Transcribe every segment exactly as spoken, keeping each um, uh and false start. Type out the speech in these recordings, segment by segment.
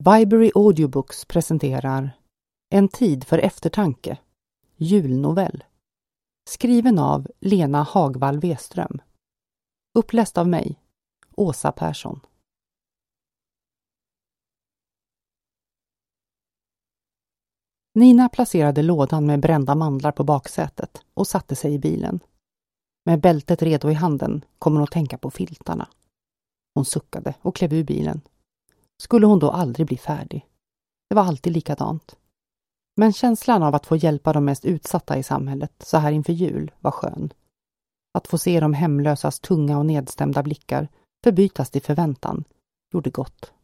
Viberry Audiobooks presenterar En tid för eftertanke, julnovell. Skriven av Lena Hagvall Weström. Uppläst av mig, Åsa Persson. Nina placerade lådan med brända mandlar på baksätet och satte sig i bilen. Med bältet redo i handen kom hon att tänka på filtarna. Hon suckade och klev ur bilen. Skulle hon då aldrig bli färdig? Det var alltid likadant. Men känslan av att få hjälpa de mest utsatta i samhället så här inför jul var skön. Att få se de hemlösas tunga och nedstämda blickar förbytas till förväntan gjorde gott.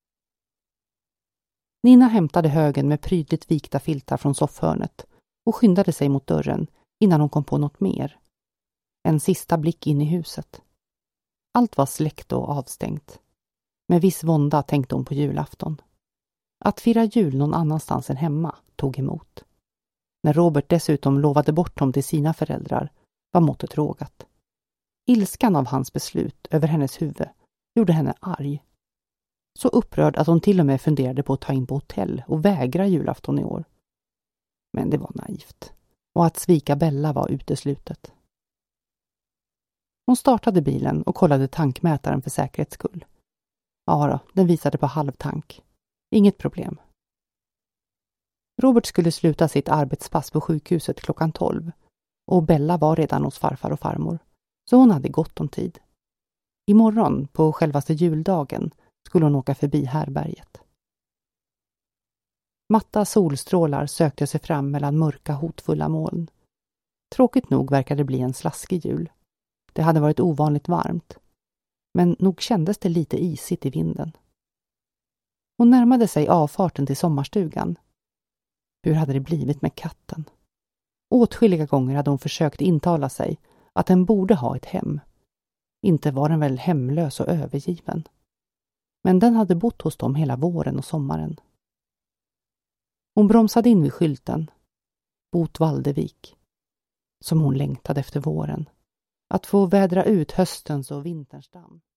Nina hämtade högen med prydligt vikta filtar från soffhörnet och skyndade sig mot dörren innan hon kom på något mer. En sista blick in i huset. Allt var släckt och avstängt. Med viss vånda tänkte hon på julafton. Att fira jul någon annanstans än hemma tog emot. När Robert dessutom lovade bort dem till sina föräldrar var måttet rågat. Ilskan av hans beslut över hennes huvud gjorde henne arg. Så upprörd att hon till och med funderade på att ta in på hotell och vägra julafton i år. Men det var naivt. Och att svika Bella var uteslutet. Hon startade bilen och kollade tankmätaren för säkerhets skull. Ja då, den visade på halvtank. Inget problem. Robert skulle sluta sitt arbetspass på sjukhuset klockan tolv och Bella var redan hos farfar och farmor, så hon hade gott om tid. Imorgon, på självaste juldagen, skulle hon åka förbi härberget. Matta solstrålar sökte sig fram mellan mörka hotfulla moln. Tråkigt nog verkade det bli en slaskig jul. Det hade varit ovanligt varmt. Men nog kändes det lite isigt i vinden. Hon närmade sig avfarten till sommarstugan. Hur hade det blivit med katten? Åtskilliga gånger hade hon försökt intala sig att den borde ha ett hem. Inte var den väl hemlös och övergiven. Men den hade bott hos dem hela våren och sommaren. Hon bromsade in vid skylten. Bot Valdevik. Som hon längtade efter våren. Att få vädra ut höstens och vinterns damm.